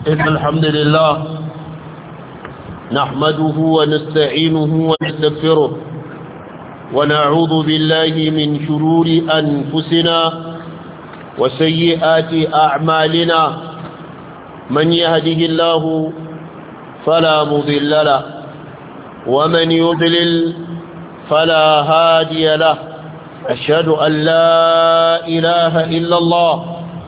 إن الحمد لله نحمده ونستعينه ونستغفره ونعوذ بالله من شرور أنفسنا وسيئات أعمالنا من يهده الله فلا مضل له ومن يضلل فلا هادي له أشهد أن لا إله إلا الله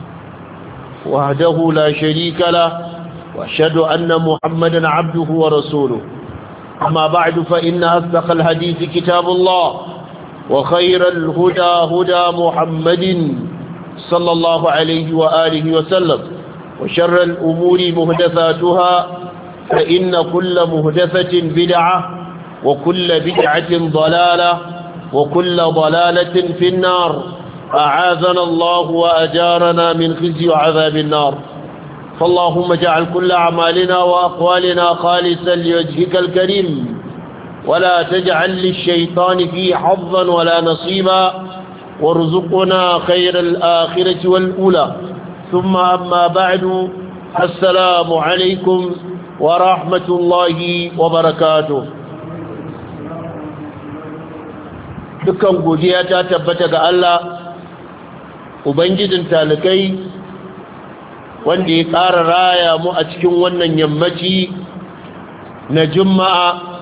وحده لا شريك له وأشهد أن محمدا عبده ورسوله أما بعد فإن أصدق الحديث كتاب الله وخير الهدى هدى محمد صلى الله عليه وآله وسلم وشر الأمور مهدثاتها فإن كل مهدثة بدعة وكل بدعة ضلالة وكل ضلالة في النار أعاذنا الله وأجارنا من خزي وعذاب النار فاللهم اجعل كل أعمالنا وأقوالنا خالصا لوجهك الكريم ولا تجعل للشيطان فيه حظا ولا نصيبا وارزقنا خير الآخرة والأولى ثم أما بعد السلام عليكم ورحمة الله وبركاته dukkan godiya ta tabbata ga Allah ubangijin talikai wanda ya ƙara raya mu a cikin wannan yammaci na juma'a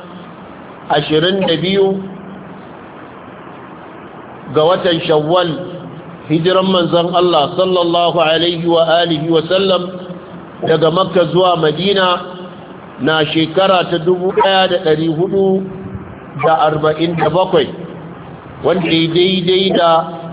22 ga watan shawwal hijiran manzon Allah sallallahu alaihi wa alihi wa sallam daga makka zuwa madina na shekara ta 1447 wanda ya daidai da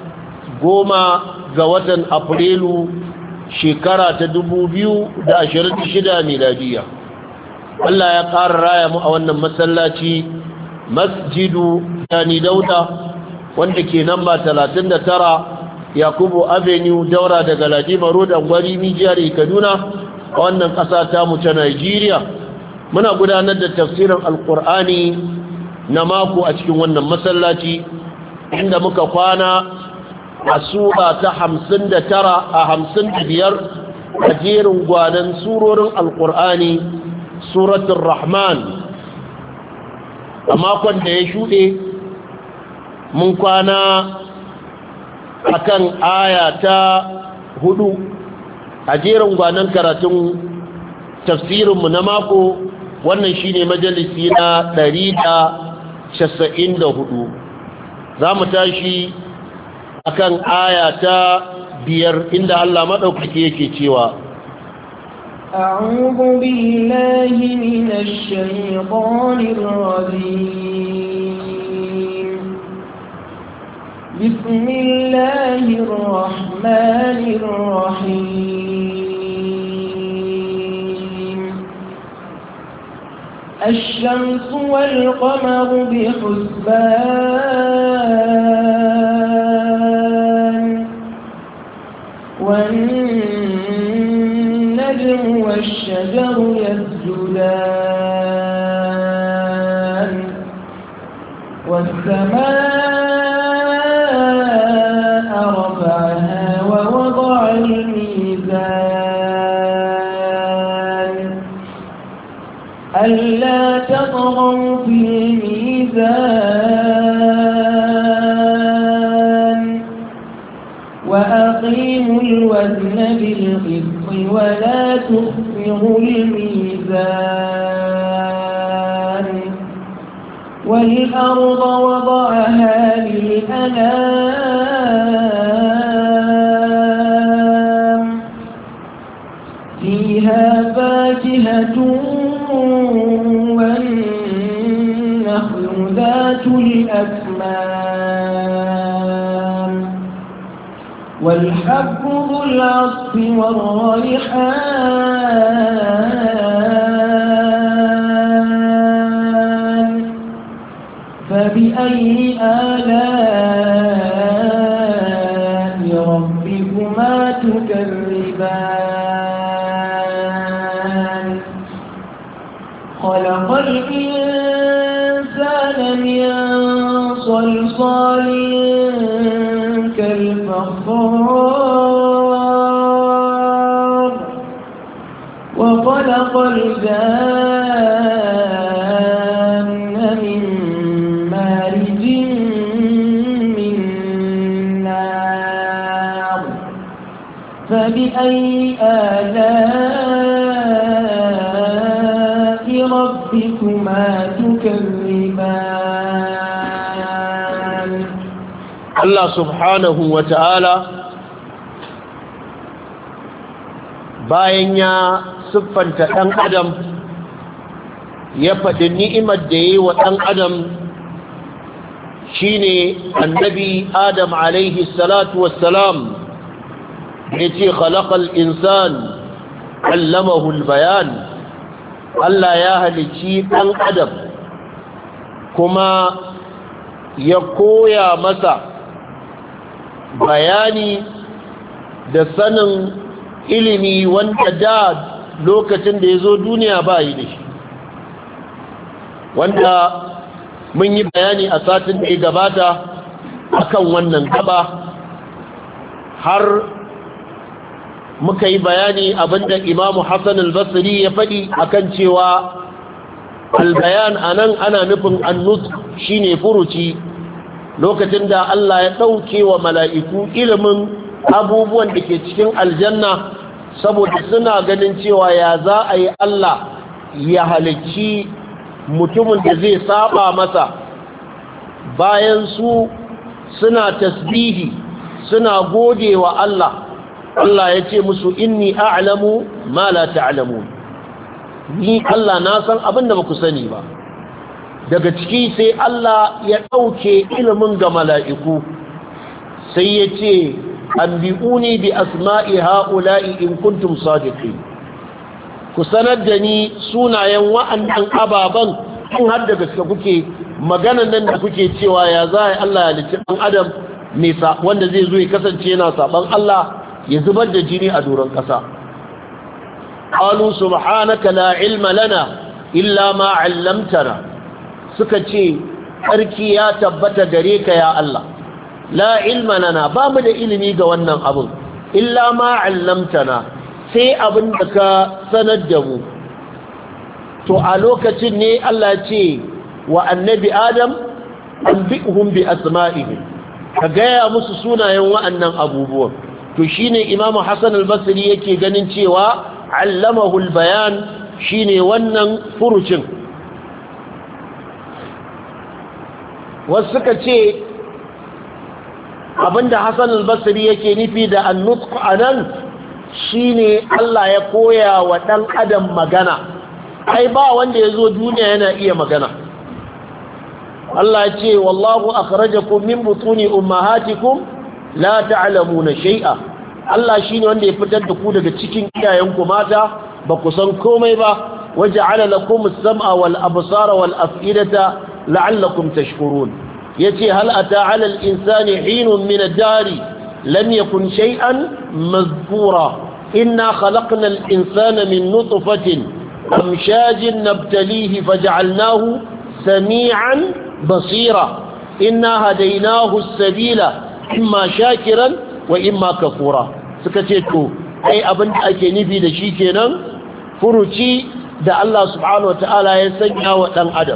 10 ga watan afrilu shekara ta 2026 miladiya. Allah ya ƙara raya mu a wannan masallaci masjidu yani dauda wanda ke namba 39 yakubu avenue daura daga ladima road angwari mijiyar kaduna a wannan ƙasa ta mu ta Najeriya. Muna gudanar da tafsirin alƙur'ani na mako a cikin wannan masallaci inda muka kwana a sura ta 59 a 55 a jerin gwanon surorin alkur'ani suratul rahman. A makon da ya shuɗe mun kwana akan aya ta 4 a jerin gwanon karatun tafsirinmu na mako. Wannan shine majalisi na 194. za mu tashi akan aya ta 5 inda Allah madaukake yake cewa a'udhu billahi minash shaitanir rajim bismillahir rahmanir rahim الشمس والقمر بحسبان والنجم والشجر يسجدان والسماء رفعها ووضع الميزان ألا تطغوا في الميزان وأقيموا الوزن بالقسط ولا تخسروا الميزان والأرض وضعها للأنام فيها فاكهة والنخل ذات الأكمام والحب ذو العصف والريحان فبأي آلاء ربكما تكذبان خلق الإنسان من صلصال كالفخار وخلق الجان من مارج من نار فبأي آلاء ربكما تكذبان الله سبحانه وتعالى bayan ya siffanta ɗan adam ya faɗi ni'imar da ya yi wa ɗan adam shine annabi adam alaihi salatu wassalam ya ce khalaqal insan allamahu bayan Allah ya halici ɗan adam kuma ya koya masa bayani da sanin ilimi wanda da lokacin da ya zo duniya ba yi da shi, wanda mun yi bayani a satin da ya gabata akan wannan gaba har muka yi bayani abinda imamu Hassan al-Basri ya faɗi akan cewa albayan anan ana nufin annus shine furuci, lokacin da Allah ya ɗauke wa mala'iku ilimin abubuwan da ke cikin aljanna saboda suna ganin cewa ya za a yi Allah ya halicci mutumin da zai saba masa bayan su suna tasbihi suna gode wa Allah. Allah ya ce musu inni a'lamu ma la ta'lamun, ni Allah na san abin da baku sani ba. Daga ciki sai Allah ya ɗauke ilimin ga mala'iku sai ya ce anbi'uni bi asma'i ha'ula'i in kuntum sadiqin, ku sanar da ni sunayen wa'annan ababan in har da gaske kuke maganan nan da kuke cewa ya za Allah ya halicci ɗan adam wanda zai zo ya kasance yana saban Allah ya zubar da jini a doron ƙasa. qalu subhanaka la ilma lana illa ma 'allamtana, suka ce sarki ya tabbata gare ka ya Allah, la ilma lana ba mu da ilimi ga wannan abin illa ma 'allamtana sai abin da ka sanar da mu. To a lokacin ne Allah ce wa annabi Adam anbi'hum bi asma'ihim, ka gaya musu sunayen wa'annan abubuwan. To shine Imam Hassan al-Basri yake ganin cewa allamahu al-bayan shine wannan furucin. Wasu suka ce abinda Hassan al-Basri yake nufi da an-nutq anan shine Allah ya koya wa dan adam magana. Ai ba wanda yazo duniya yana iya magana. Allah ya ce wallahu akhrajakum min butuni ummahatikum la ta'lamuna shay'a. Allah shine wanda ya fitar da ku daga cikin iyayenku mata ba ku san komai ba. Waja'ala lakum as-sam'a wal absara wal af'idata la'allakum tashkurun. yace hal ata 'ala al-insani hinun min ad-dari lam yakun shay'an mazkura. inna khalaqna al-insana min nutfatin amshajin nabtalihi faj'alnahu sami'an basira. inna hadaynahu as-sabila imma shakiran wa imma kafura. Suka ce to ai abin da ake nufi da shi kenan furuci da Allah subhanahu wataala ya sanya wa dan adam.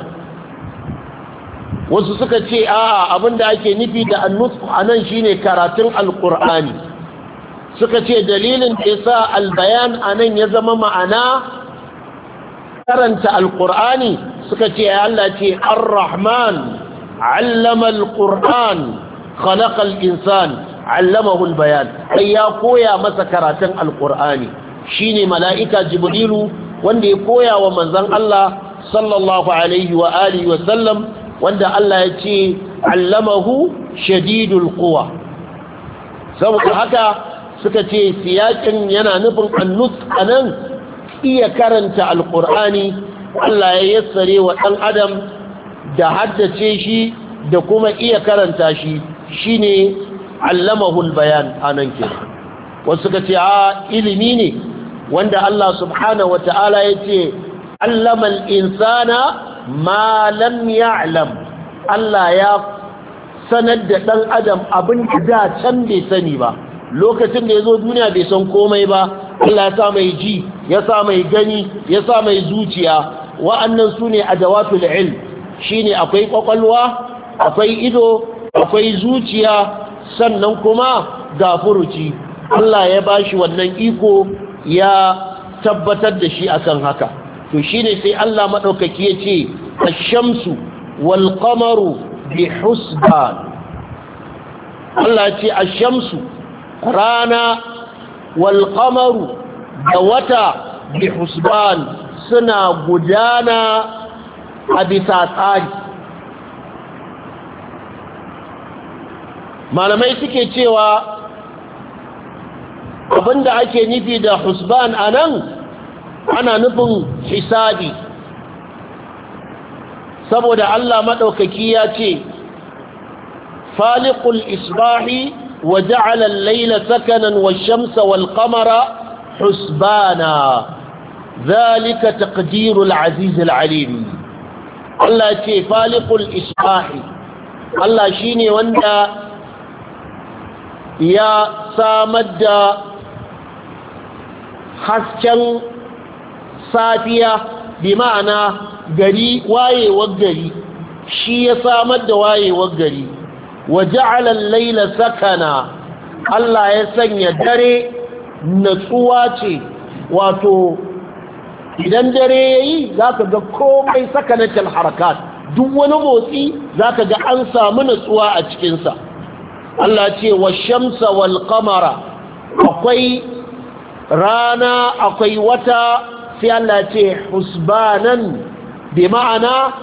Wasu suka ce a'a abin da ake nufi da an-nutq anan shine karatun alqur'ani. Suka ce dalilin da yasa albayan anan ya zama ma'ana karanta alqur'ani, suka ce Allah ce ar-rahman 'allama al-qur'an khalaqa al-insan 'allamahu al-bayan. Sai ya koya masa karatun alqur'ani, shine mala'ika jibrilu wanda ya koya wa manzon Allah sallallahu alaihi wa alihi wa sallam, wanda Allah ya ce 'allamahu shadidul quwa. Saboda haka suka ce siyakin yana nufin an-nutq anan iya karanta alqur'ani. Allah ya yassare wa dan adam da haddace shi da kuma iya karanta shi, shine 'allamahu al-bayan anan ke. Wasu suka ce a ilimi ne wanda Allah subhanahu wata'ala yace 'allama al-insana ma lam ya'lam. Allah ya sanar da dan adam abin da can bai sani ba. Lokacin da yazo duniya bai san komai ba, Allah ya sa mai ji ya sa mai gani ya sa mai zuciya wa'annan sune adawatul ilm shine akwai kwakwalwa akwai ido akwai zuciya sannan kuma ga furuci Allah ya bashi wannan iko ya tabbatar da shi akan haka to shine sai Allah madaukaki yace ash-shamsu wal qamaru bi husban Allah ce ash-shamsu rana wal qamaru da wata bi husban suna gudana a bisa tsari malamai suke cewa abinda ake nufi da husban anan ana nufin hisabi saboda Allah madaukaki ya ce faliqul isbahi wa ja'ala al-layla sakanan wash-shamsa wal-qamara husbana dhalika taqdirul aziz al-alim Allah ce faliqul isbahi Allah shine wanda ya samar da hasken safiya bi ma'ana gari wayewar gari shi ya samar da wayewar gari wa ja'ala al-layla sakana Allah ya sanya dare natsuwa ce wato idan dare yayi zaka ga komai sakanatul harakat duk wani motsi zaka ga an samu natsuwa a cikin sa Allah ce wa shamsa wal qamara akwai rana akwai wata sai Allah ce husbanan bi ma'ana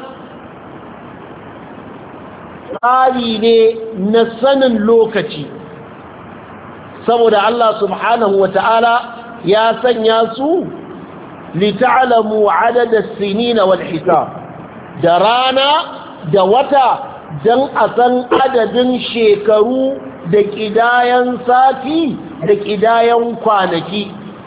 tsari ne na sanin lokaci saboda Allah subhanahu wa ta'ala ya sanya su lita'alamu adada sinina wal hisab da rana da wata don a san adadin shekaru da ƙidayen sati da ƙidayen kwanaki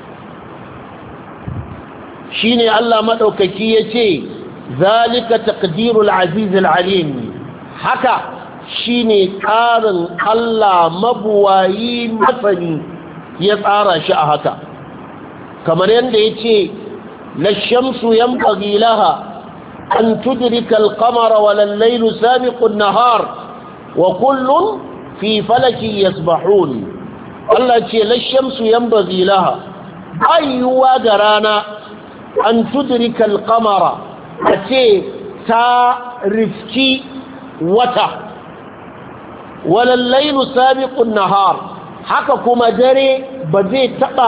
shi ne Allah maɗaukaki ya ce zalika taqdirul azizul alim haka shi ne tsarin Allah mabuwayi masani ya tsara shi a haka kamar yadda ya ce la shamsu yanbaghi laha أن تدرك القمر ولا الليل سابق النهار وكل في فلك يسبحون الله يقول الشمس ينبغي لها أيها درانا أن تدرك القمر أتي تارفكي وتا ولا الليل سابق النهار حككما دري بزي تقى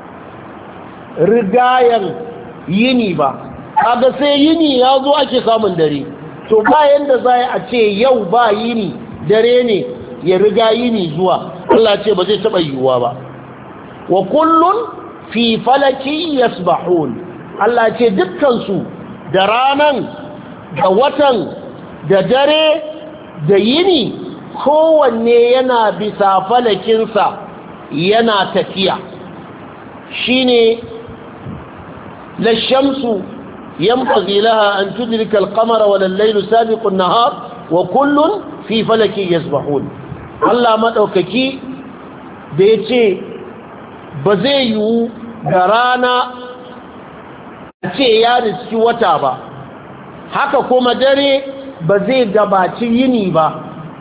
رقايا ينبا kaga sai yini ya zo ake samun dare to bayan da za a ce yau ba yini dare ne ya riga yini zuwa Allah ce ba zai taɓa yiwuwa ba wa kullun fi falaki yasbahun Allah ce dukkansu da ranan da watan da dare da yini kowanne yana bisa falakinsa yana tafiya shine la shamsu ينبغي لها أن تدرك القمر ولا الليل سابق النهار وكل في فلك يسبحون الله مدوككي بيتي بزيو درانا ce ya riski wata ba haka kuma dare ba zai gabaci yini ba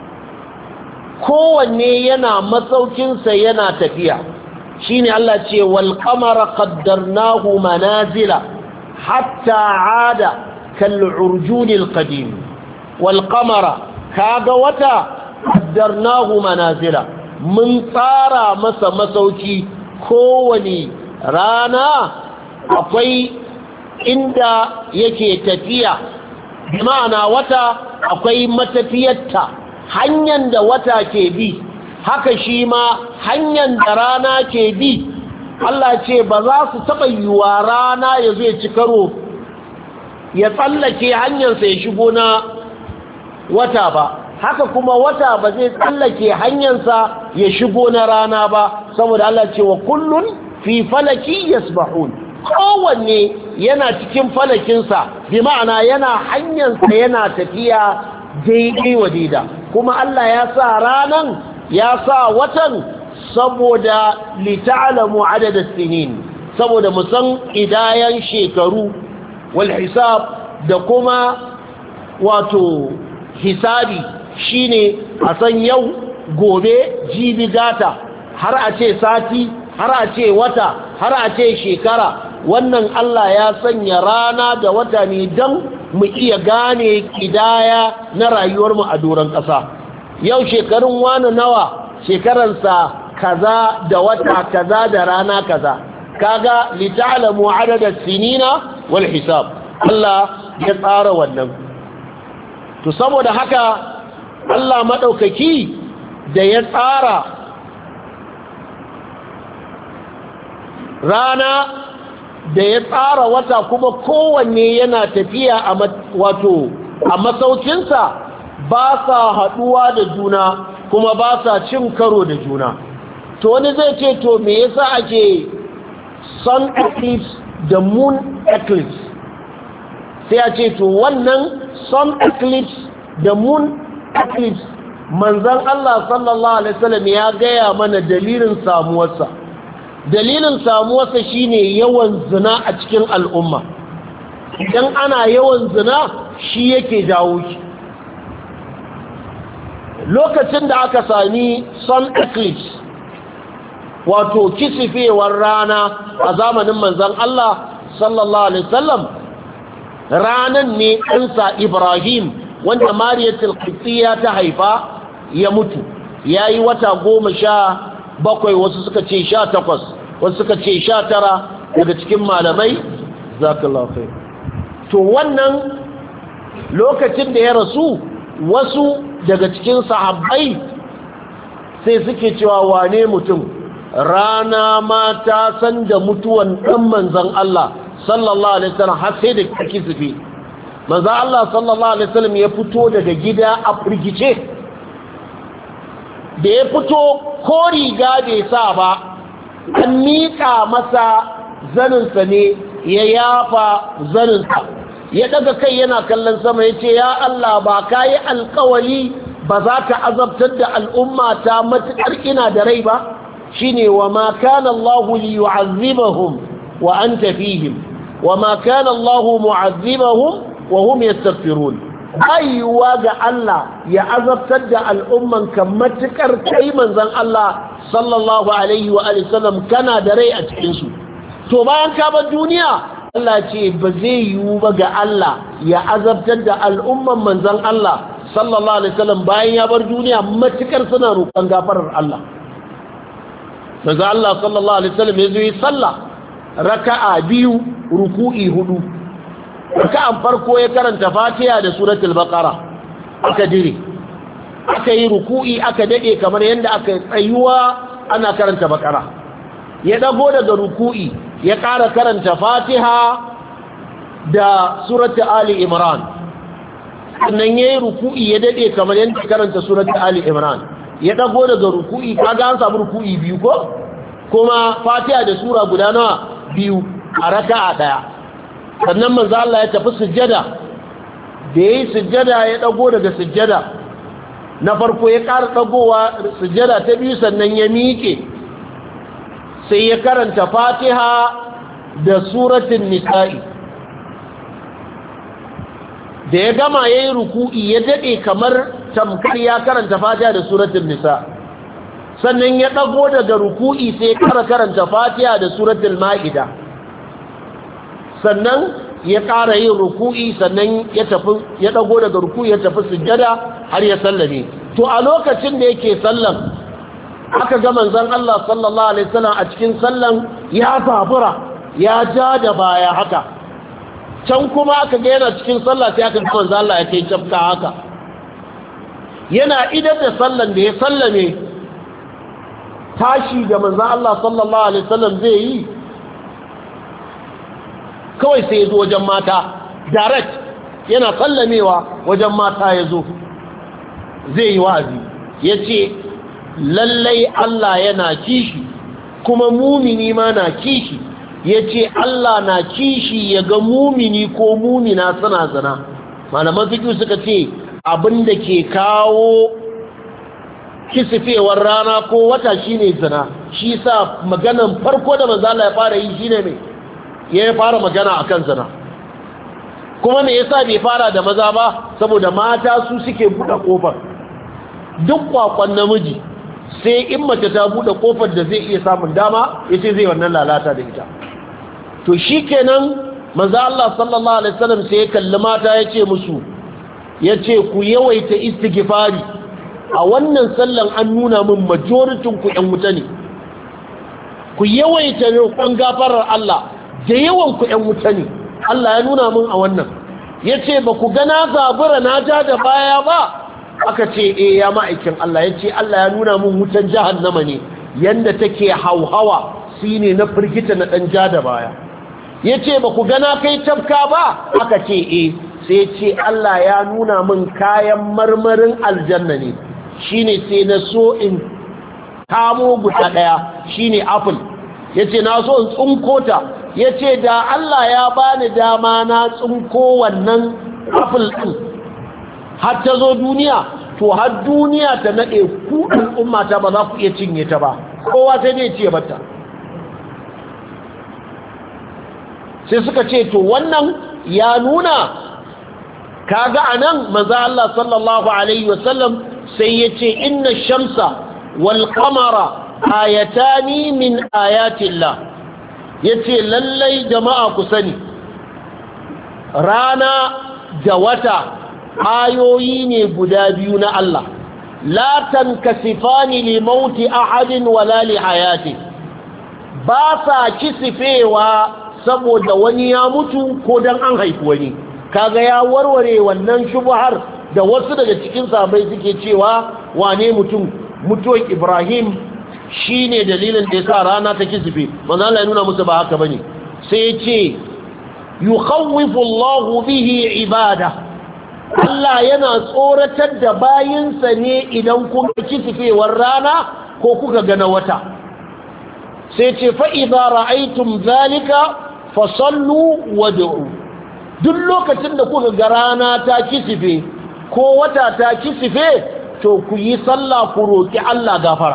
kowanne yana matsaukinsa yana tafiya shine Allah ce wal qamara qaddarnahu manazila حتى عاد كالعرجون القديم والقمر كاغوتا قدرناه منازلا من طارا مسوكي كوني رانا akwai inda yake tafiya bima'ana wata akwai matafiyarta hanyar da wata ke bi haka shi ma hanyar da rana ke bi Allah ce ba za su taɓa yiwuwa rana ya zai ci karo ya tsallake hanyarsa ya shigo na wata ba haka kuma wata ba zai tsallake hanyarsa ya shigo na rana ba saboda Allah ce wa kullun fi falaki yasbahun kowanne yana cikin falakinsa bi ma'ana yana hanyarsa yana tafiya daidai wa daida kuma Allah ya sa ranan ya sa watan saboda lita'lamu adada sinin, saboda mu san idayan shekaru wal hisab da kuma wato hisabi shine a san yau gobe jibi gata har a ce sati har a ce wata har a ce shekara. wannan Allah ya sanya rana da wata ne don mu iya gane kidaya na rayuwarmu a doron ƙasa. yau shekarun wani nawa, shekaransa kaza da wata kaza da rana kaza. kaga lita'lamu adada sinina wal hisab, Allah ya tsara wannan. to saboda haka Allah madaukaki da ya tsara rana da ya tsara wata kuma kowanne yana tafiya a masaukinsa, ba sa haɗuwa da juna kuma ba sa cin karo da juna. to wani zai ce to me yasa ake sun eclipse da moon eclipse? sai a ce to wannan sun eclipse da moon eclipse manzon Allah sallallahu alaihi wasallam ya gaya mana dalilin samuwarsa. dalilin samuwarsa shine yawan zina a cikin al'umma. idan ana yawan zina shi yake jawo shi. lokacin da aka sami sun eclipse wato kisifewar rana a zamanin manzon Allah sallallahu alaihi wasallam, ranan ne ɗansa Ibrahim wanda Mariyatul Qibtiyya ta haifa ya mutu. yayi wata 17, wasu suka ce 18, wasu suka ce 19 daga cikin malamai. zakallahu khair. to wannan lokacin da ya rasu, wasu daga cikin sahabbai sai suke cewa wane mutum, rana ma ta san da mutuwan ɗan manzan Allah sallallahu alaihi wasallam har sai da kake sufi. manzan Allah sallallahu alaihi wasallam ya fito daga gida a firgice. da ya fito ko riga bai sa ba, an miƙa masa zaninsa ne ya yafa zaninsa, ya daga kai yana kallon sama ya ce, ya Allah, ba ka yi alkawali ba za ka azabtar da al'umma ta matuƙar ina da rai ba? shine wa ma kana Allah li yu'azzibahum wa anta fihim wa ma kana Allah mu'azzibahum wa hum yastaghfirun. ayyuwa ga Allah ya azabtar da al'umman kan matukar kai manzon Allah sallallahu alaihi wa sallam kana da rai a cikin su. to bayan ka bar duniya, Allah ce ba zai yiwu ba ga Allah ya azabtar da al'umman manzon Allah sallallahu alaihi wasallam bayan ya bar duniya matukar suna roƙon gafarar Allah. manzon Allah sallallahu alaihi wasallam ya zo yi sallah raka'a 2 ruku'i 4. raka'an farko ya karanta Fatiha da suratul Baqara, aka dire, aka yi ruku'i, aka dade kamar yanda aka tsayuwa ana karanta Baqara. ya dago daga ruku'i ya ƙara karanta Fatiha da suratul Ali Imran. sannan yayi ruku'i ya dade kamar yanda karanta suratul Ali Imran. ya dago daga ruku'i, kaga an samu ruku'i 2 ko? kuma Fatiha da sura guda nawa? 2 a raka'a daya. sannan manzo Allah ya tafi sujjada. da yayi sujjada ya dago daga sujjada na farko, ya ƙara dagowa sujjada ta biyu, sannan ya miƙe sai ya karanta Fatiha da suratul Nisa'i. da ya gama yayi ruku'i ya dade kamar tamkar ya karanta Fatiha da suratul Nisa. sannan ya dago daga ruku'i sai ya karanta Fatiha da suratul Ma'ida. sannan ya ƙara yin ruku'i, sannan ya dago daga ruku'i ya tafi sujjada har ya sallame. to a lokacin da yake sallan, aka ga manzon Allah sallallahu alaihi wasallam a cikin sallan ya babura, ya ja da baya haka. can kuma aka ga yana cikin sallah sai aka ga manzon Allah ya kai cafka haka. yana idan da sallan da ya sallame, tashi da manzon Allah sallallahu alaihi wasallam zai yi, kawai sai ya zo wajen mata direct, yana sallamewa wajen mata ya zo zai yi wa'azi. ya ce lallai Allah yana kishi kuma mumini ma na kishi. ya ce Allah na kishi ya ga mumini ko mumina suna zina. malaman fiqh suka ce abinda ke kawo kisifewar rana ko wata shine zina, shi sa maganan farko da manzo Allah ya fara yi shine me ya fara magana akan zina. Kuma me yasa bai fara da maza ba? Saboda mata su suke buɗe kofar duk kwakwan namiji, sai in mace ta buɗe kofar da zai iya samun dama yace zai wannan lalata da ita. To shikenan manzo Allah sallallahu alaihi wasallam sai ya kalli mata yace musu, yace ku yawaita istighfari. A wannan sallan an nuna min majoritin ku ƴan wuta ne. Ku yawaita roƙon gafarar Allah, da yawan ku ƴan wuta ne. Allah ya nuna min a wannan. Yace ba ku ga na zabura na ja da baya ba? Aka ce eh ya ma'aikin Allah. Yace Allah ya nuna min wutan jahannama ne, yanda take hauhawa shine na firgita na dan ja da baya. Yace ba ku ga na kai tafka ba? Aka ce eh. Sai ce Allah ya nuna min kayan marmarin aljanna ne, shine sai na so in kamo guda daya, shine apple. Yace na so in tsunko ta. Yace da Allah ya bani dama na tsunko wannan apple din har ta zo duniya, to har duniya ta nade ku al'umma ta ba za ku iya cinye ta ba, kowa sai dai ce bata. Sai suka ce to wannan ya nuna, kaga anan manzo Allah sallallahu alaihi wasallam sai yace inna shamsa wal qamara ayatani min ayati Allah. Yace lallai jama'a ku sani, rana da wata ayoyi ne guda biyu na Allah, la tankasifani li mauti ahadin wala li hayati, ba sa kisifewa saboda wani ya mutu ko dan an haifi wani. Kaga ya warware wannan shubhar da wasu daga cikin sahabbai suke cewa wane mutuwar Ibrahim shine dalilin da yasa rana ta kisife. Manzo Allah ya nuna musu ba haka bane, sai ya ce yukhawwifu Allahu bihi ibada, Allah yana tsoratar da bayinsa ne idan kun kisifewar rana ko kuka ga na wata. Sai ce fa idza ra'aytum zalika fasallu wad'u, duk lokacin da kuka ga rana ta kisife ko wata ta kisife, to ku yi sallah ku roki Allah gafara.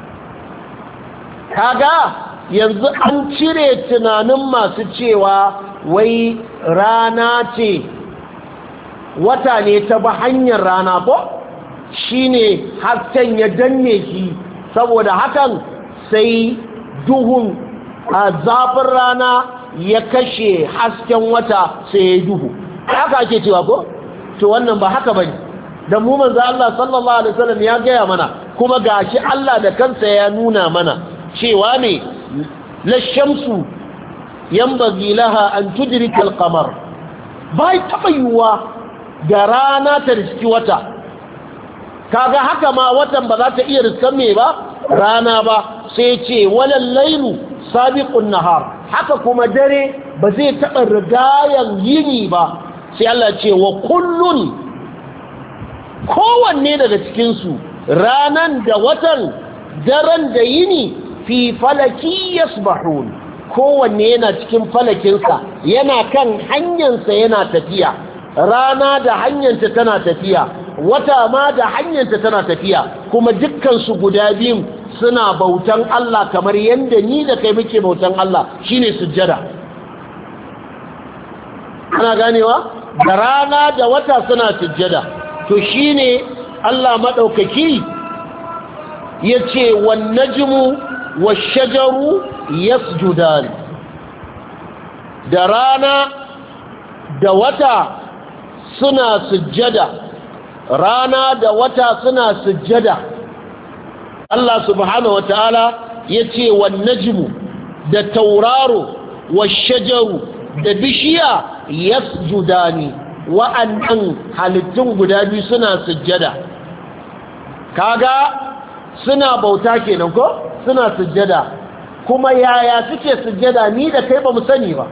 Kaga yanzu an cire tunanin masu cewa wai rana ce wata ne ta ba hanyar rana ko shine hasken ya danne shi, saboda hakan sai duhun a zafin rana ya kashe hasken wata sai ya duhu. Haka ake cewa ko? To wannan ba haka bane. Da mu manzo Allah sallallahu alaihi wasallam ya gaya mana, kuma gashi Allah da kansa ya nuna mana cewa ne la shamsu yanbaghi laha an tudrika al-qamar, bai taba yiwuwa da rana ta riski wata. Kaga haka ma watan ba za ta iya riskan me ba rana ba, sai ce walal lailu sabiqun nahar, haka kuma dare ba zai taba rigayan yini ba. Sai Allah ce wa kullun, kowanne daga cikin su, ranan da watan, daren da yini, fi falaki yasbahun, kowanne yana cikin falakinsa, yana kan hanyarsa yana tafiya. Rana da hanyarta tana tafiya, wata ma da hanyarta tana tafiya, kuma dukkansu guda biyun suna bautan Allah kamar yadda ni da kai muke bautan Allah, shine sujjada. Ana ganewa? Da rana da wata suna sujjada. To shine Allah madaukaki yace wan najmu washajaru yasjudan, da rana da wata suna sujjada, rana da wata suna sujjada. Allah subhanahu wataala yace wan najmu, da tauraro, washajaru, da bishiya, yasjudani, wa'annan halittun guda biyu suna sujjada. Kaga suna bauta kenan ko? Suna sujjada. Kuma yaya suke sujjada ni da kai ba mu sani ba.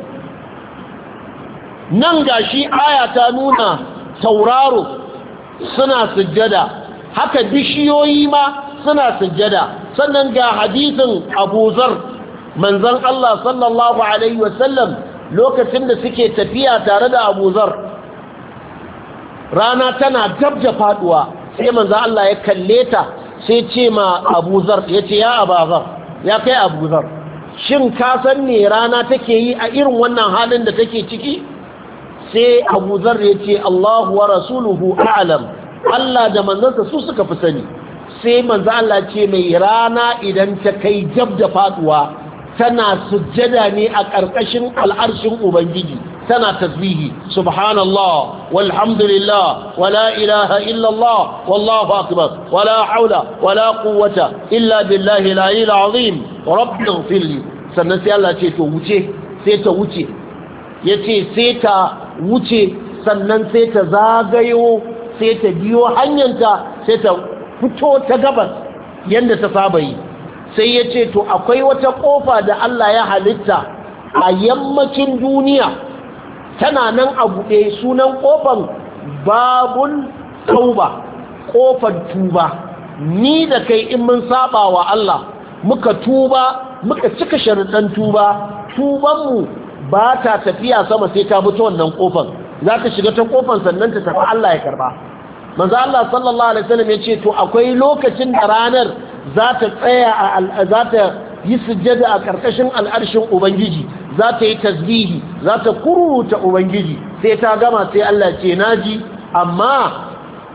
Nan gashi aya ta nuna tauraro suna sujjada, haka bishiyoyi ma suna sujjada. Sannan ga hadisin Abu Zar, manzon Allah sallallahu alaihi wasallam lokacin da suke tafiya tare da Abu Zar, rana tana gab da faduwa, sai manzon Allah ya kalle ta sai ce ma Abu Zar yace ya Abu Zar ya kai Abu Zar shin ka san me rana take yi a irin wannan halin da take ciki sai Abu Zar yace Allahu wa rasuluhu a'lam Allah da manzansa su suka fi sani sai manzo Allah ce mai rana idan ta kai jab da faduwa tana sujjada ne a ƙarƙashin al'arshin ubangiji tana tasbihi subhanallah walhamdulillah wala ilaha illallah wallahu akbar wala haula wala quwwata illa billahi al-aliyyil azim rabbil ighfirli sannan sai Allah ce to wuce sai ta wuce yace sai ta wuce sannan sai ta zagayo sai ta biyo hanyarta sai ta fito ta gabas yanda ta saba yi sai yace to akwai wata kofa da Allah ya halitta a yammacin duniya tana nan a buɗe sunan ƙofar babul tauba ƙofar tuba ni da kai in mun saba wa Allah muka tuba muka cika sharuɗan tubanmu ba ta tafiya sama sai ta fito wannan ƙofar za ta shiga ta ƙofar sannan ta tafi Allah ya karba manzo Allah sallallahu alaihi wasallam ya ce to akwai lokacin da ranar za ta tsaya za ta yi sujjada a ƙarƙashin al'arshin ubangiji za ta yi tasbihi za ta kuruta ubangiji sai ta gama sai Allah ce naji amma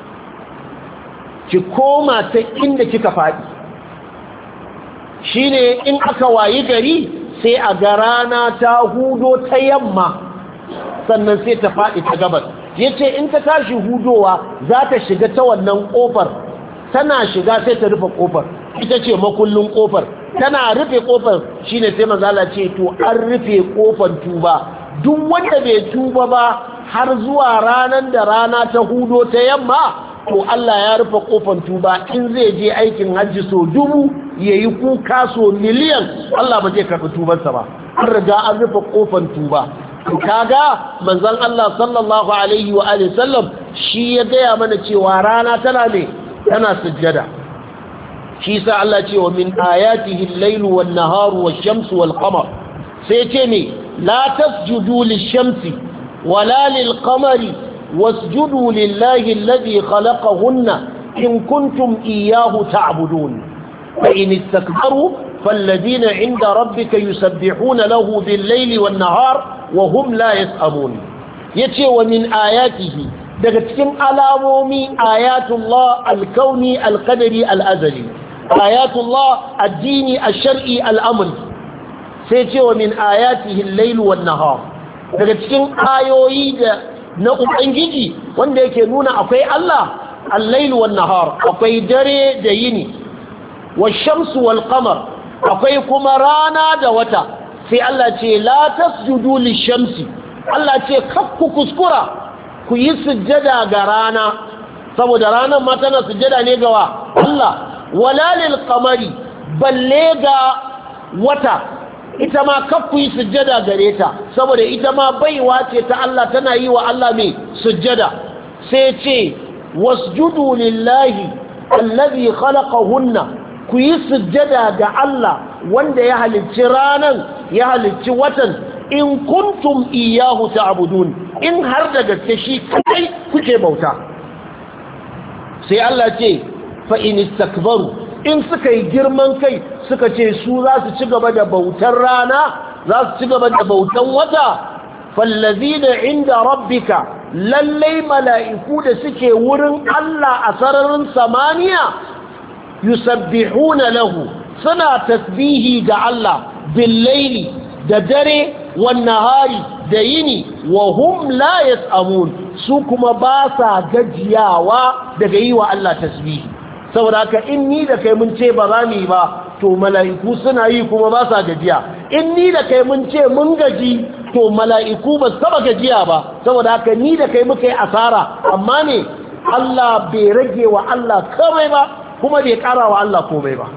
ki koma ta inda kika faɗi shine in aka wayi gari sai a ga rana ta hudo ta yamma sannan sai ta faɗi ta gabas yace in ta tashi hudowa za ta shiga ta wannan kofar tana shiga sai ta rufe kofar ita ce makullin kofar tana rufe kofar shine sai manzala ce to an rufe kofar tuba duk wanda bai tuba ba har zuwa ranar da rana ta hudo ta yamma to Allah ya rufe kofar tuba in zai je aikin hajji so 1000 yayi kuka so miliyan Allah ba zai karɓi tubarsa ba an riga an rufe kofar tuba kaga manzon Allah sallallahu alaihi wa alihi sallam shi ya gaya mana cewa rana tana ne tana sujjada shi sa Allah ce wa min ayatihi al-layl wan-naharu wash-shamsu wal-qamar sai ce ne la tasjudu lish-shamsi wala lil-qamari wasjudu lillahi alladhi khalaqahunna in kuntum iyyahu ta'budun fa in istakbaru falladhina 'inda rabbika yusabbihuna lahu bil-layli wan-nahar wa hum la yas'amun yace wa min ayatihi daga cikin alamomi ayatullah al-kauni al-qadari al-azali ayatullah addini ash-shar'i al-amr sai ce wa min ayatihi al-layl wan-nahar daga cikin ayoyi da na ubangiji wanda yake nuna akwai Allah al-layl wan-nahar akwai dare da yini wash-shamsu wal-qamar akwai kuma rana da wata sai Allah ce la tasjudu lish-shamsi Allah ce kakku kuskura ku yi sujjada ga rana saboda ranar ma tana sujjada ne ga Allah wala lil qamari balle ga wata ita ma kakku yi sujjada gare ta saboda ita ma baiwa ce ta Allah tana yi wa Allah mai sujjada sai ce wasjudu lillahi allazi khalaqahunna ku yi sujjada ga Allah wanda ya halicci ranan ya halicci watan in kuntum iyyahu ta'budun in har da gaske shi kai kuke bauta sai Allah ce fa in istakbaru in suka yi girman kai suka ce su za su ci gaba da bautar rana za su ci gaba da bautan wata fallazina inda rabbika lallai mala'iku da suke wurin Allah a sararin samaniya yusabbihuna lahu suna tasbihi ga Allah billaili da dare wannahari da yini wa hum la yas'amun su kuma ba sa gajiyawa daga yi wa Allah tasbihi saboda haka in ni da kai mun ce ba za mu yi ba to mala'iku suna yi kuma ba sa gajiya in ni da kai mun ce mun gaji to mala'iku ba su taba gajiya ba saboda haka ni da kai muka yi asara amma ne Allah bai rage wa Allah komai ba kuma bai kara wa Allah komai ba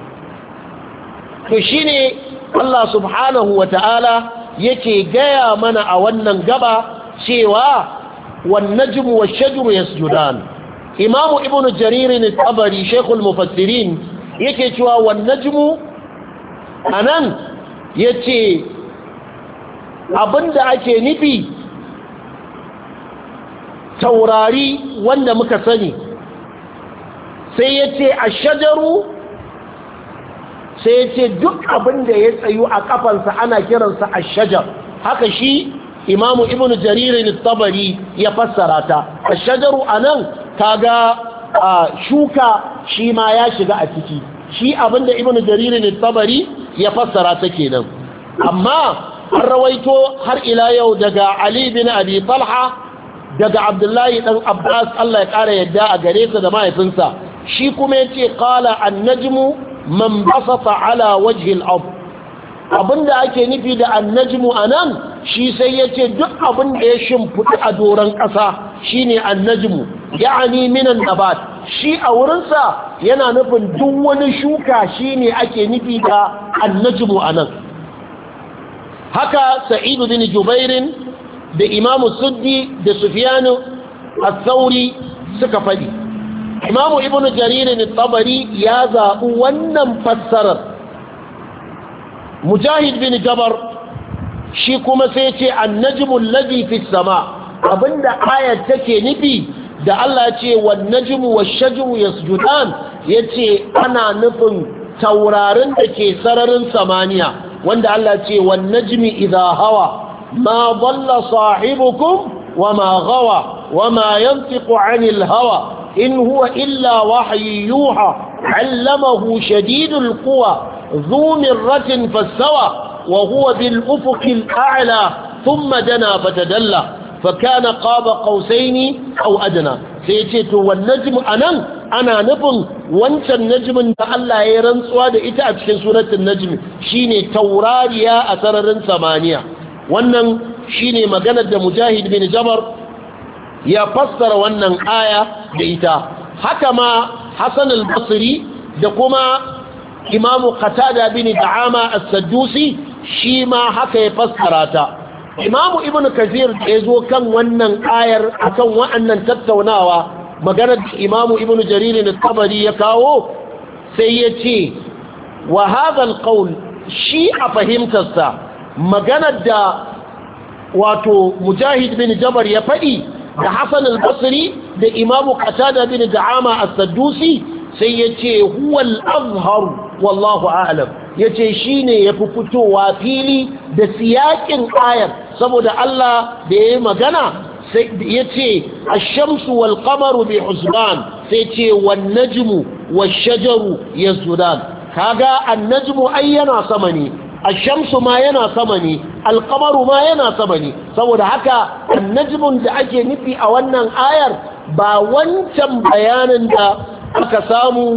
to shine Allah subhanahu wa ta'ala yake gaya mana a wannan gaba cewa wan najmu wash-shajru yasjudan imamu ibnu jarir al-tabari shaykhul mufassirin yake cewa wan najmu anan yace abinda ake nufi taurari wanda muka sani sai yace ash-shajaru sai yace duk abin da ya tsayu a kafansa ana kiransa ash-shajar haka shi imamu ibn jarir al-tabari ya fassara ta ash-shajaru anan kaga shuka shi ma ya shiga a ciki shi abinda ibn jarir al-tabari ya fassara ta kenan amma an rawaito har ila yau daga ali bin abi talha daga abdullahi dan abbas Allah ya kara yadda a gare sa da mahaifinsa shi kuma yace qala an-najmu man basata ala wajhi al-ard abinda ake nufi da an-najmu anan shi sai yace duk abinda ya shimfudi a doran kasa shine an-najmu ya'ani minan nabat shi a wurinsa yana nufin duk wani shuka shine ake nufi da an-najmu anan haka sa'id bin jubair da imam suddi da sufyan al-thawri suka fadi imam ibnu jarir al-tabari ya zabu wannan fassarar mujahid bin jabar shi kuma sai ce an-najmu alladhi fi as-sama abinda ayat take nufi da Allah ce wan najmu wash-shajaru yasjudan yace ana nufin taurarin da ke sararin samaniya wanda Allah ce wan najmi idha hawa ma dalla sahibukum wama ghawa wama yantiqu 'anil hawa in huwa illa wahyu yuha 'allamahu shadidul quwa dhu mirratin fastawa wa huwa bil ufuqil a'la thumma dana fatadalla fakana qaba qausaini aw adna sai yace to wan najmu anan ana nufin wancan najmin da Allah ya rantsuwa da ita a cikin suratul najm shine taurariya a sararin samaniya wannan shine maganar da mujahid bin jabar ya fassara wannan aya da ita haka ma hasan al-basri da kuma imamu qatada bin da'ama as-saddusi shi ma haka ya fassara ta imamu ibnu kathir da ya zo kan wannan ayar akan wa'annan tattaunawa maganar da imamu ibnu jarir al-tabari ya kawo sai ya ce wa hadha al-qawl shi a fahimtarsa maganar da wato mujahid bin jabar ya faɗi da hasan al-basri da imamu qatada bin da'ama as-saddusi sai ya ce huwa al-azhar wallahu a'lam yace shine yafi fitowa fili da siyakin ayar saboda Allah da yayi magana sai yace ash-shamsu wal qamaru bi husban sai ce wan najmu wash-shajaru yasjudan kaga an-najmu ayyana sama ne ash-shamsu ma yana sama ne al-qamaru ma yana sama ne saboda haka an-najmun da ake nufi a wannan ayar ba wancan bayanin da aka samu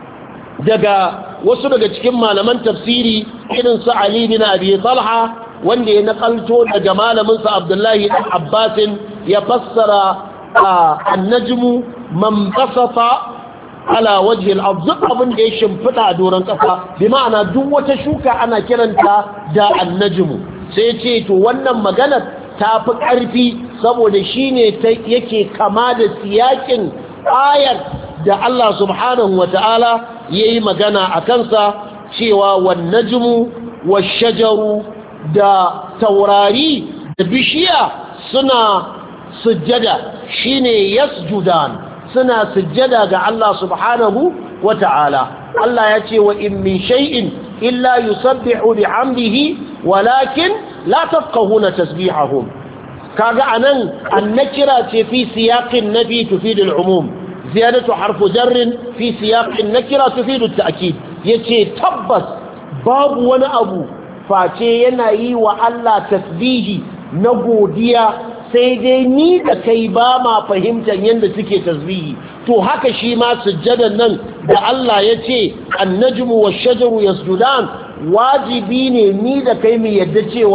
daga wasu daga cikin malaman tafsiri irin su Ali bin Abi Talha wanda ya nakalto daga malamin sa Abdullahi ibn Abbas ya fassara an-najmu man basata ala wajhi al-ard abin da ya shimfida a doron kasa bi ma'ana duk wata shuka ana kiranta da an-najmu sai ce to wannan maganar ta fi ƙarfi saboda shine yake kama da siyakin ayar da Allah subhanahu wa ta'ala ya yi magana a kansa cewa wan najmu wash shajaru da taurari da bishiya suna sujjada shine yasjudan suna sujjada ga Allah subhanahu wa ta'ala Allah ya ce wa in min shay'in illa yusabbihu bihamdihi walakin la tafqahuna tasbihahum kaga anan annakira ce fi siyaqin nafi tufidul umum زيادة حرف جر في سياق النكرة تفيد التأكيد يتي تبس باب وانا أبو فاتي ينايي وألا تسبيه نقوديا سيديني كيبا ما فهمت يند سكي تسبيه تو هكا شيما سجدا نن دا الله يتي النجم والشجر يسجدان واجبيني ني دا كيمي يدتي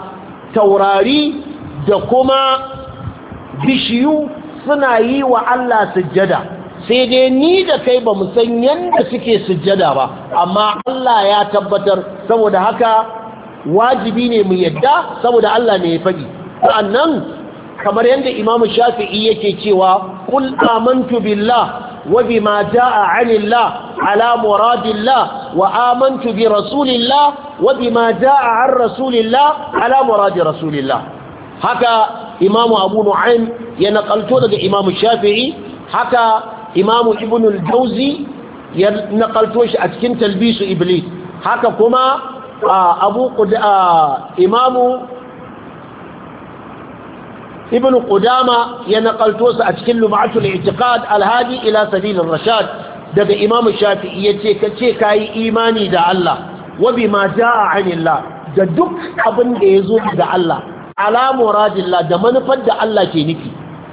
وتوراري دا كما بشيو suna yi wa Allah sujjada sai dai ni da kai ba mu san yanda suke sujjada ba amma Allah ya tabbatar saboda haka wajibi ne mu yadda saboda Allah ne ya faɗi sannan kamar yanda Imam Shafi'i yake cewa qul amantu billah wa bima jaa 'anillah ala muradillah wa amantu bi rasulillah wa bima jaa 'an rasulillah ala muradi rasulillah haka imamu abu nu'aym ya nakalto daga imamu shafi'i haka imamu ibn al-jawzi ya nakalto shi a cikin talbisu iblis haka kuma imamu ibn qudama ya nakalto su a cikin lum'atul i'tiqad al-hadi ila sabil ar-rashad daga imamu shafi'i yace kace kai imani da Allah wa bima jaa anillah da duk abin da yazo daga Allah ala muradillah da manufar da Allah ke nufi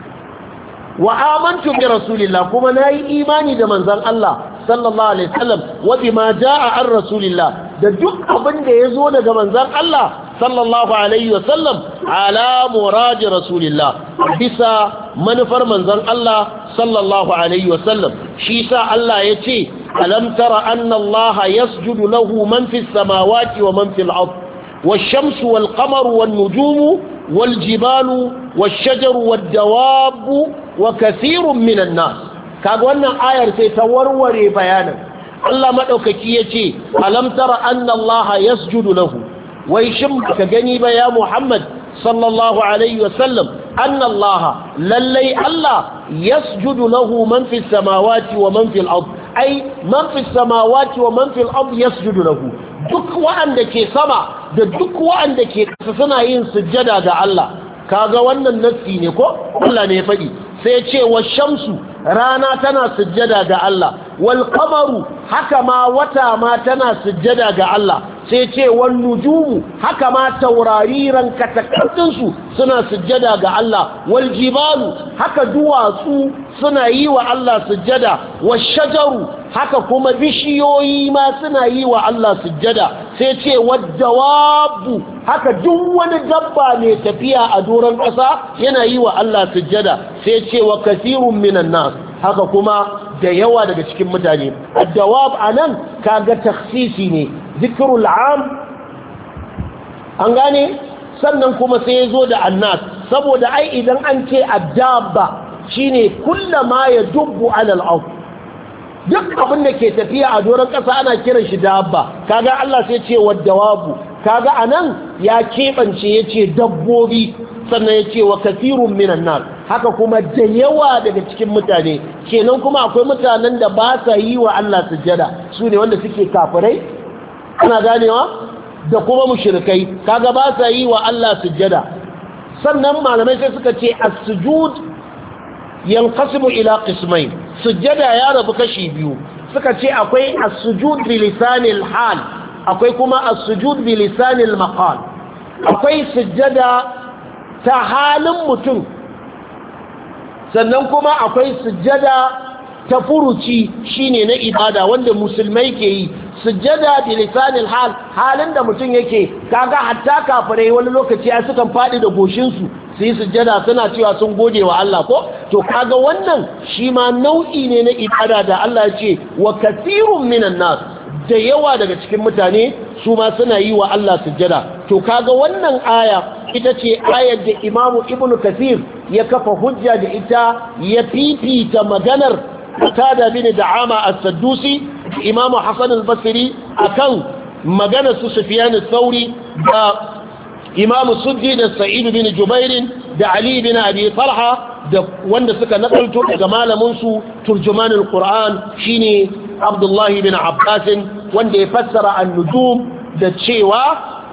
wa amantu bi rasulillah kuma nayi imani da manzon Allah sallallahu alaihi wasallam wa bima jaa an rasulillah da duk abin da yazo daga manzon Allah sallallahu alaihi wasallam ala muradi rasulillah bisa manufar manzon Allah sallallahu alaihi wasallam shi sa Allah yace alam tara anna Allah yasjudu lahu man fis samawati wa man fil ard wash-shamsu wal-qamaru wan-nujumu wal-jibalu wash-shajaru wad-dawabu wa kathirun minan nas kaga wannan ayar sai ta warware bayanin Allah madaukaki yace alam tara anna Allah yasjudu lahu wai shin ka gani ba ya Muhammad sallallahu alaihi wasallam anna Allah lallai Allah yasjudu lahu man fis samawati wa man fil ard ai man fis samawati wa man fil ard yasjudu lahu duk wanda ke sama da duk wanda ke kasa suna yin sujjada ga Allah kaga wannan nassi ne ko Allah ne ya faɗi sai ce wa shamsu rana tana sujjada ga Allah wal qamaru haka ma wata ma tana sujjada ga Allah sai ce wan nujumu haka ma taurariran katakaddin su suna sujjada ga Allah wal jibalu haka duwatsu suna yi wa Allah sujjada wash shajaru haka kuma bishiyoyi ma suna yi wa Allah sujjada sai ce wad dawabu haka duk wani dabba mai tafiya a doron ƙasa yana yi wa Allah sujjada sai ce wa kathirun minan nas haka kuma da yawa daga cikin mutane ad-dawab anan kaga takhsisi ne zikrul am an gane sannan kuma sai yazo da annas saboda ai idan an ce ad-dabba shine kullama yadubbu ala al-ard duk abin da ke tafiya a doron ƙasa ana kiran shi dabba kaga Allah sai ce wad-dawabu kaga anan ya kebance yace dabbobi sannan yace wa kathirun minan nas haka kuma da yawa daga cikin mutane kenan kuma akwai mutanen da ba sa yi wa Allah sujjada su ne wanda suke kafirai ana ganewa da kuma mushrikai kaga ba sa yi wa Allah sujjada sannan malamai sai suka ce as-sujud yanqasimu ila qismain sujjada ya rabu kashi biyu suka ce akwai as-sujud bi lisanil hal akwai kuma as-sujud bi lisanil maqal akwai sujjada ta halin mutum sannan kuma akwai sujjada ta furuci shine na ibada wanda musulmai ke yi sujjada bi lisanil hal halin da mutum yake kaga hatta kafirai wani lokaci ai sukan fadi da goshin su yi sujjada suna cewa sun gode wa Allah ko to kaga wannan shi ma nau'i ne na ibada da Allah ya ce wa kathirun minan nas da yawa daga cikin mutane su ma suna yi wa Allah sujjada to kaga wannan aya ita ce ayar da Imam Ibn Kathir ya kafa hujja da ita ya fifita maganar Qatada bin Da'ama as-Saddusi Imam Hassan al-Basri akan maganar su Sufyan al-Thawri da Imam Suddi da Sa'id bin Jubair da Ali bin Abi Talha da wanda suka nakalto daga malamin su turjuman al-Qur'an shine Abdullah bin Abbas wanda ya fassara an-nujum da cewa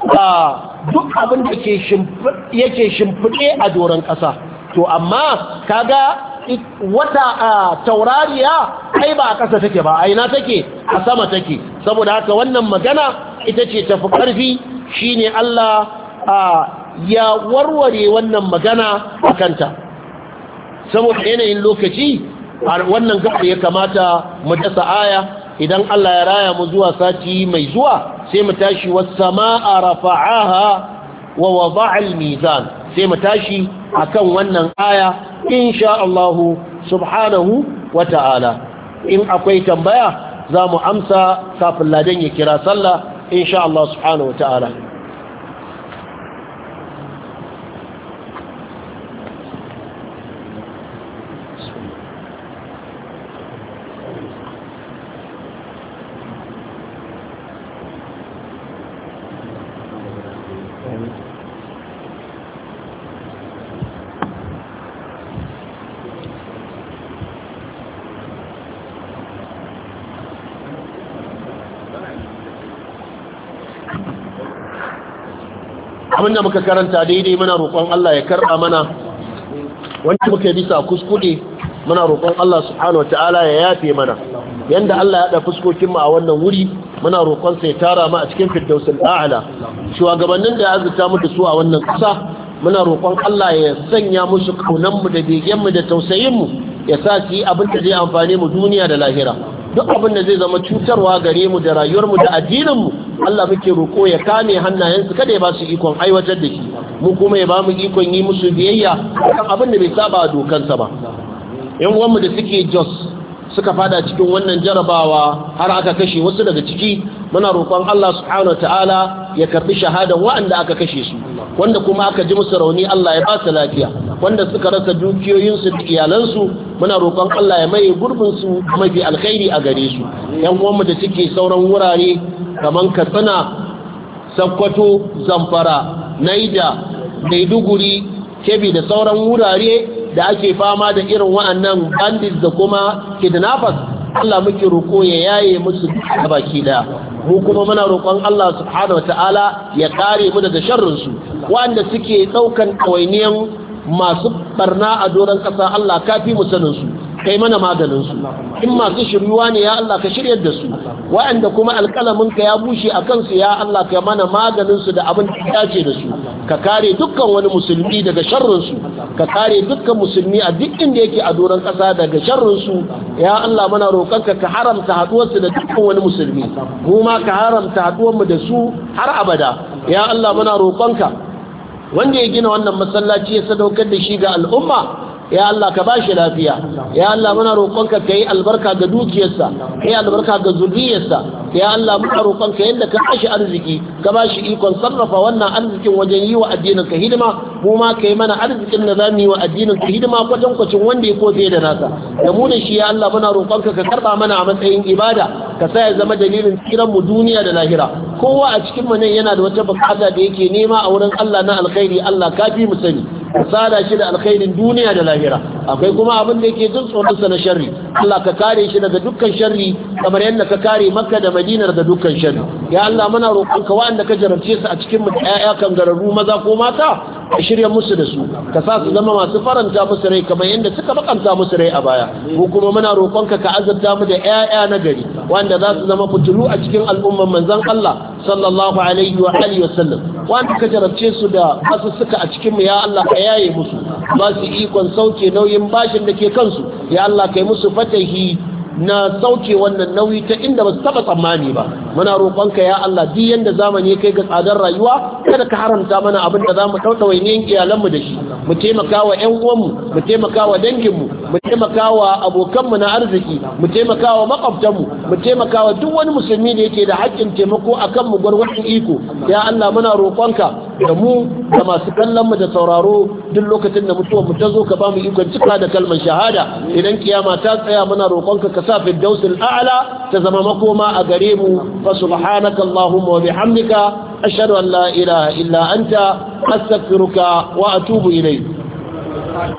duk abin da yake shimfiɗe a doron ƙasa to amma kaga wata taurariya ai ba a ƙasa take ba a ina take a sama take saboda haka wannan magana ita ce tafi ƙarfi shine Allah ya warware wannan magana a kanta saboda yanayin lokaci wannan gaba ya kamata mu dasa aya idan Allah ya raya mu zuwa sati mai zuwa sai mu tashi was-samaa rafa'aha wa wada'a al-mizan sai mu tashi akan wannan aya insha Allah subhanahu wa ta'ala in akwai tambaya za mu amsa kafin ladan ya kira sallah insha Allah subhanahu wa ta'ala abinda muka karanta daidai muna roƙon Allah ya karɓa mana, wanda muka bisa kuskure muna roƙon Allah subhanahu wataala ya yafe mana. Yanda Allah ya da fuskokin mu a wannan wuri muna roƙon sa ya tara mu a cikin firdausul a'la. Shugabannin da ya azurta mu da su a wannan ƙasa muna roƙon Allah ya sanya musu kaunan mu da begen mu da tausayin mu, ya sa su yi abin da zai amfane mu duniya da lahira. Duk abin da zai zama cutarwa gare mu da rayuwar mu da addinin mu, Allah muke roƙo ya kame hannayensu kada ya ba su ikon aiwatar da shi, mu kuma ya ba mu ikon yi musu biyayya kan abin da bai saba dokansa ba. Yan uwanmu da suke Jos suka fada cikin wannan jarabawa har aka kashe wasu daga ciki, muna roƙon Allah subhanahu wataala ya karbi shahadan waɗanda aka kashe su, wanda kuma aka ji musu rauni Allah ya ba su lafiya, wanda suka rasa dukiyoyinsu da iyalansu muna roƙon Allah ya maye gurbin su mafi alkhairi a gare su. Yan uwanmu da suke sauran wurare kamar Katsina, Sokoto, Zamfara, Naija, Maiduguri, Kebbi da sauran wurare da ake fama da irin wa'annan bandits da kuma kidnappers, Allah muke roƙo ya yaye musu a baki daya. Mu kuma muna roƙon Allah subhanahu wataala ya kare mu daga sharrin su, wanda suke daukan kawainiyan masu barna a doron ƙasa, Allah kafi mu sanin su, kai mana maganin su. In masu shiryuwa ne ya Allah ka shiryar da su, wa'anda kuma alƙalamin ka ya bushe a kansu ya Allah ka mana maganin su da abin da ya dace da su. Ka kare dukkan wani musulmi daga sharrin su, ka kare dukkan musulmi a duk inda yake a doron ƙasa daga sharrin su. Ya Allah muna roƙonka ka haramta haduwar su da dukkan wani musulmi, mu ma ka haramta haduwar mu da su har abada. Ya Allah muna roƙonka wanda ya gina wannan masallaci ya sadaukar da shi ga al'umma, ya Allah ka bashi lafiya. Ya Allah muna roƙonka ka yi albarka ga dukiyarsa, ka yi albarka ga zuriyarsa. Ya Allah muna roƙonka yadda ka bashi arziki, ka bashi ikon sarrafa wannan arzikin wajen yi wa addinin ka hidima, mu ma ka yi mana arzikin da zamu yi wa addinin ka hidima kwatankwacin wanda ya kofe da nasa. Da mu da shi ya Allah muna roƙonka ka karba mana a matsayin ibada, ka sa ya zama dalilin tsiran mu duniya da lahira. Kowa a cikin mu nan yana da wata bukata da yake nema a wurin Allah na alkhairi, Allah kafi mu sani. Ka sada shi da alkhairin duniya da lahira. Akwai kuma abin da yake jin tsoronsa na sharri, Allah ka kare shi daga dukkan sharri kamar yadda ka kare Makka da Madina daga dukkan sharri. Ya Allah muna roƙonka waɗanda ka jarabce su a cikin mu da ƴaƴa kan gararru maza ko mata, ka shirya musu da su, ka sa su zama masu faranta musu rai kamar yadda suka bakanta musu rai a baya. Mu kuma muna roƙonka ka azurta mu da ƴaƴa na gari wanda za su zama fitilu a cikin al'umman manzon Allah sallallahu alaihi wa alihi wasallam. Wanda ka jarabce su da basu suka a cikin mu ya Allah ka yaye musu, ba su ikon sauke nauyin bashin da ke kansu. Ya Allah kai musu fatahi na sauke wannan nauyi ta inda ba su taba tsammani ba. Muna roƙonka ya Allah duk yanda zamani kai ga tsadar rayuwa, kada ka haramta mana abin da zamu daudawaye ne iyalanmu da shi. Mu taimaka wa ƴan uwanmu, mu taimaka wa danginmu, mu taimaka wa abokanmu na arziki, mu taimaka wa makwabtanmu, mu taimaka wa duk wani musulmi da yake da haƙƙin taimako akan mu gwargwadon iko. Ya Allah muna roƙonka da mu da masu kallon mu da sauraro duk lokacin da mutuwar mu ta zo ka ba mu ikon cika da kalmar shahada. Idan kiyama ta tsaya muna roƙonka ka sa firdausul a'la ta zama makoma a gare mu. Fa subhanaka allahumma wa bihamdika ashhadu an la ilaha illa anta astaghfiruka wa atubu ilayk.